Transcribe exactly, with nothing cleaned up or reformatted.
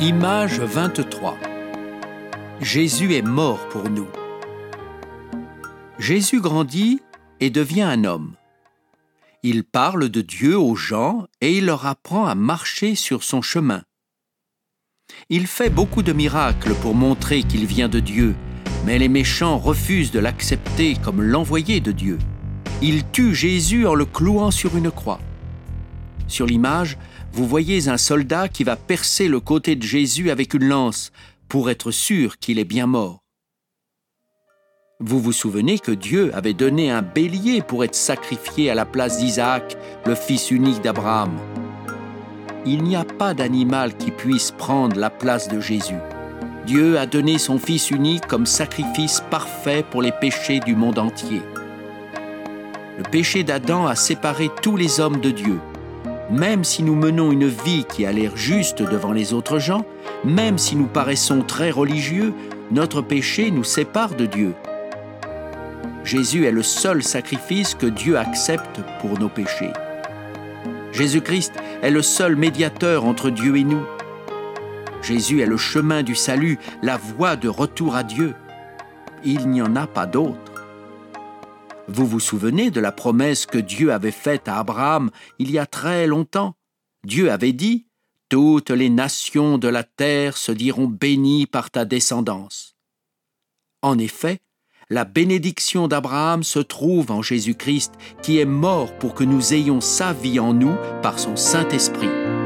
Image vingt-trois. Jésus est mort pour nous. Jésus grandit et devient un homme. Il parle de Dieu aux gens et il leur apprend à marcher sur son chemin. Il fait beaucoup de miracles pour montrer qu'il vient de Dieu, mais les méchants refusent de l'accepter comme l'envoyé de Dieu. Ils tuent Jésus en le clouant sur une croix. Sur l'image, vous voyez un soldat qui va percer le côté de Jésus avec une lance pour être sûr qu'il est bien mort. Vous vous souvenez que Dieu avait donné un bélier pour être sacrifié à la place d'Isaac, le fils unique d'Abraham. Il n'y a pas d'animal qui puisse prendre la place de Jésus. Dieu a donné son Fils unique comme sacrifice parfait pour les péchés du monde entier. Le péché d'Adam a séparé tous les hommes de Dieu. Même si nous menons une vie qui a l'air juste devant les autres gens, même si nous paraissons très religieux, notre péché nous sépare de Dieu. Jésus est le seul sacrifice que Dieu accepte pour nos péchés. Jésus-Christ est le seul médiateur entre Dieu et nous. Jésus est le chemin du salut, la voie de retour à Dieu. Il n'y en a pas d'autre. Vous vous souvenez de la promesse que Dieu avait faite à Abraham il y a très longtemps? Dieu avait dit « Toutes les nations de la terre se diront bénies par ta descendance ». En effet, la bénédiction d'Abraham se trouve en Jésus-Christ qui est mort pour que nous ayons sa vie en nous par son Saint-Esprit.